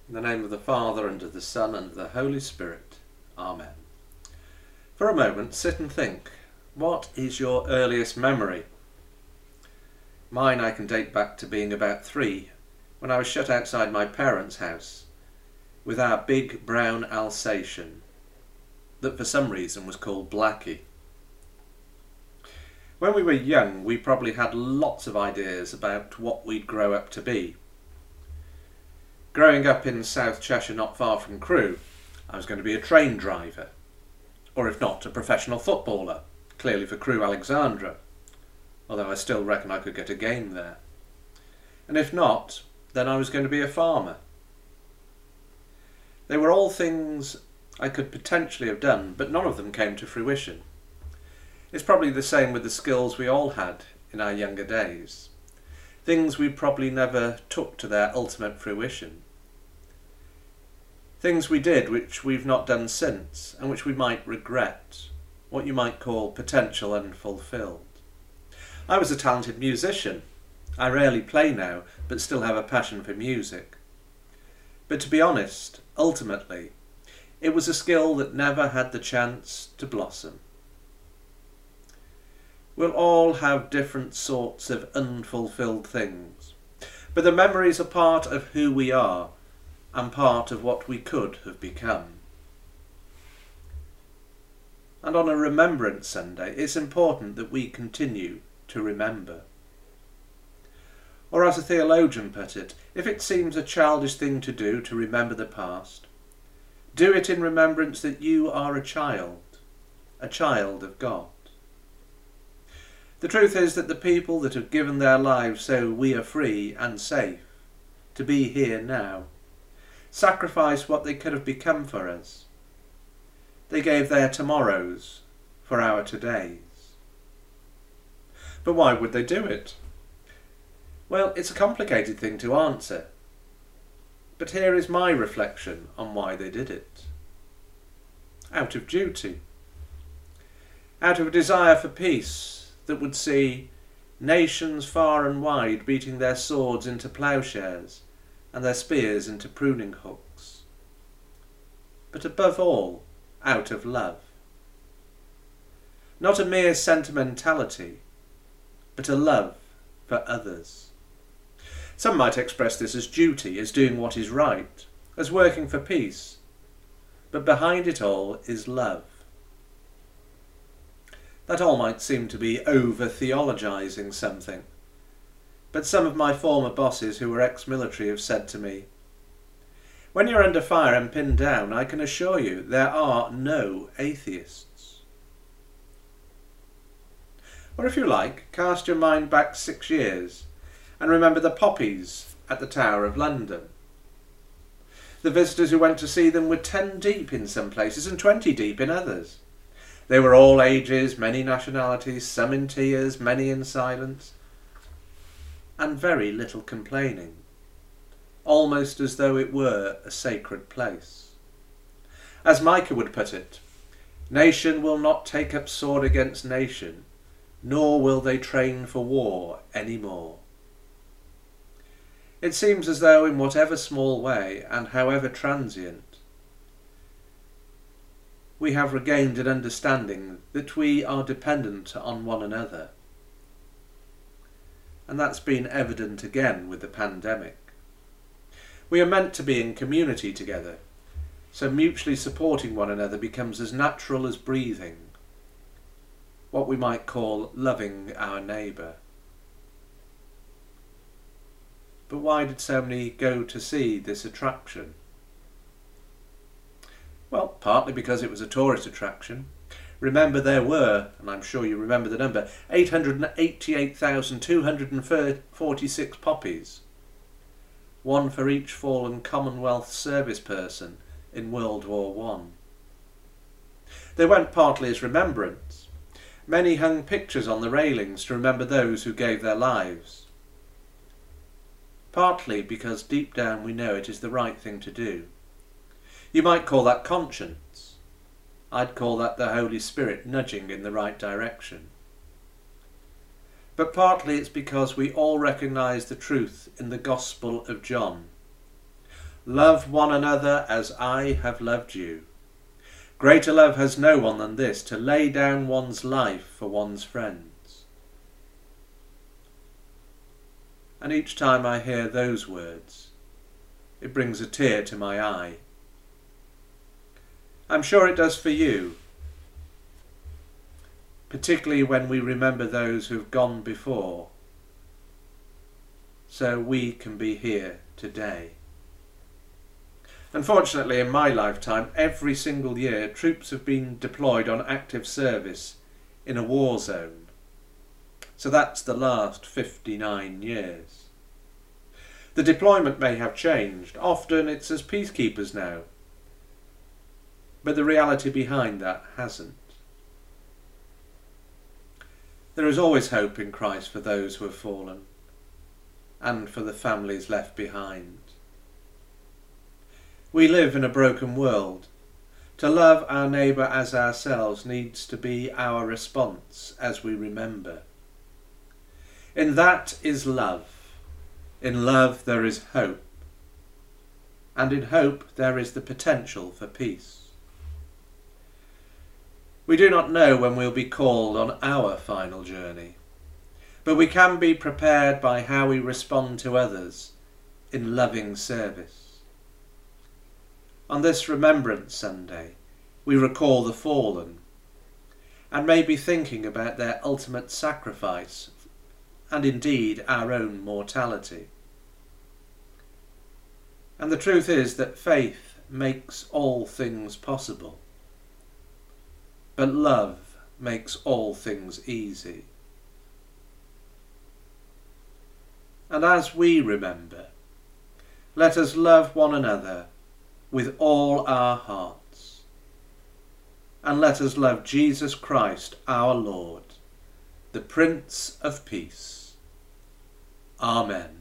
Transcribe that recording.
In the name of the Father, and of the Son, and of the Holy Spirit. Amen. For a moment, sit and think. What is your earliest memory? Mine I can date back to being about 3, when I was shut outside my parents' house with our big brown Alsatian that for some reason was called Blackie. When we were young, we probably had lots of ideas about what we'd grow up to be. Growing up in South Cheshire, not far from Crewe, I was going to be a train driver, or if not, a professional footballer, clearly for Crewe Alexandra, although I still reckon I could get a game there. And if not, then I was going to be a farmer. They were all things I could potentially have done, but none of them came to fruition. It's probably the same with the skills we all had in our younger days. Things we probably never took to their ultimate fruition. Things we did which we've not done since, and which we might regret, what you might call potential unfulfilled. I was a talented musician. I rarely play now, but still have a passion for music. But to be honest, ultimately, it was a skill that never had the chance to blossom. We'll all have different sorts of unfulfilled things, but the memories are part of who we are and part of what we could have become. And on a Remembrance Sunday, it's important that we continue to remember. Or as a theologian put it, if it seems a childish thing to do to remember the past, do it in remembrance that you are a child of God. The truth is that the people that have given their lives so we are free and safe to be here now sacrificed what they could have become for us. They gave their tomorrows for our todays. But why would they do it? Well, it's a complicated thing to answer. But here is my reflection on why they did it. Out of duty. Out of a desire for peace that would see nations far and wide beating their swords into ploughshares and their spears into pruning hooks. But above all, out of love. Not a mere sentimentality, but a love for others. Some might express this as duty, as doing what is right, as working for peace. But behind it all is love. That all might seem to be over-theologising something, but some of my former bosses who were ex-military have said to me, when you're under fire and pinned down, I can assure you there are no atheists. Or if you like, cast your mind back 6 years and remember the poppies at the Tower of London. The visitors who went to see them were 10 deep in some places and 20 deep in others. They were all ages, many nationalities, some in tears, many in silence, and very little complaining, almost as though it were a sacred place. As Micah would put it, nation will not take up sword against nation, nor will they train for war any more. It seems as though in whatever small way, and however transient, we have regained an understanding that we are dependent on one another. And that's been evident again with the pandemic. We are meant to be in community together, so mutually supporting one another becomes as natural as breathing, what we might call loving our neighbour. But why did so many go to see this attraction? Well, partly because it was a tourist attraction. Remember there were, and I'm sure you remember the number, 888,246 poppies. One for each fallen Commonwealth service person in World War I. They went partly as remembrance. Many hung pictures on the railings to remember those who gave their lives. Partly because deep down we know it is the right thing to do. You might call that conscience. I'd call that the Holy Spirit nudging in the right direction. But partly it's because we all recognise the truth in the Gospel of John. Love one another as I have loved you. Greater love has no one than this, to lay down one's life for one's friends. And each time I hear those words, it brings a tear to my eye. I'm sure it does for you, particularly when we remember those who've gone before, so we can be here today. Unfortunately, in my lifetime, every single year troops have been deployed on active service in a war zone. So that's the last 59 years. The deployment may have changed. Often it's as peacekeepers now. But the reality behind that hasn't. There is always hope in Christ for those who have fallen, and for the families left behind. We live in a broken world. To love our neighbour as ourselves needs to be our response as we remember. In that is love. In love there is hope. And in hope there is the potential for peace. We do not know when we'll be called on our final journey, but we can be prepared by how we respond to others in loving service. On this Remembrance Sunday, we recall the fallen and may be thinking about their ultimate sacrifice and indeed our own mortality. And the truth is that faith makes all things possible, but love makes all things easy. And as we remember, let us love one another with all our hearts, and let us love Jesus Christ our Lord, the Prince of Peace. Amen.